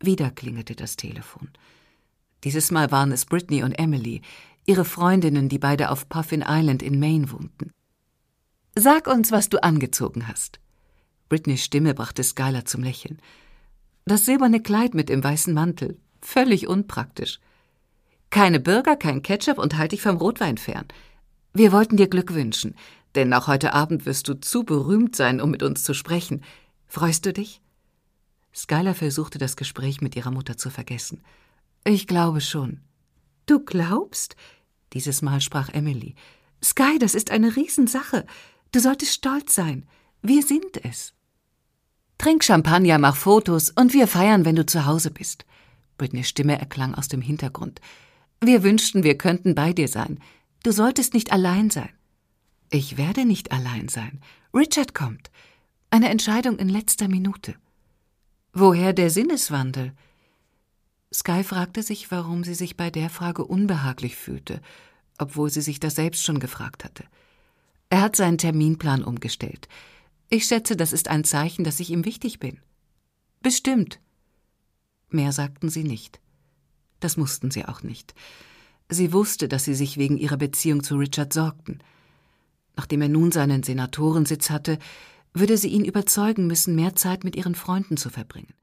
Wieder klingelte das Telefon. Dieses Mal waren es Brittany und Emily, ihre Freundinnen, die beide auf Puffin Island in Maine wohnten. »Sag uns, was du angezogen hast.« Brittany's Stimme brachte Skylar zum Lächeln. »Das silberne Kleid mit dem weißen Mantel. Völlig unpraktisch. Keine Burger, kein Ketchup und halt dich vom Rotwein fern. Wir wollten dir Glück wünschen, denn auch heute Abend wirst du zu berühmt sein, um mit uns zu sprechen. Freust du dich?« Skylar versuchte, das Gespräch mit ihrer Mutter zu vergessen. »Ich glaube schon.« »Du glaubst?« Dieses Mal sprach Emily. »Sky, das ist eine Riesensache. Du solltest stolz sein. Wir sind es.« »Trink Champagner, mach Fotos und wir feiern, wenn du zu Hause bist.« Brittany's Stimme erklang aus dem Hintergrund. »Wir wünschten, wir könnten bei dir sein. Du solltest nicht allein sein.« »Ich werde nicht allein sein. Richard kommt. Eine Entscheidung in letzter Minute.« »Woher der Sinneswandel?« Sky fragte sich, warum sie sich bei der Frage unbehaglich fühlte, obwohl sie sich das selbst schon gefragt hatte. Er hat seinen Terminplan umgestellt. Ich schätze, das ist ein Zeichen, dass ich ihm wichtig bin. »Bestimmt.« Mehr sagten sie nicht. Das mussten sie auch nicht. Sie wusste, dass sie sich wegen ihrer Beziehung zu Richard sorgten. Nachdem er nun seinen Senatorensitz hatte, würde sie ihn überzeugen müssen, mehr Zeit mit ihren Freunden zu verbringen.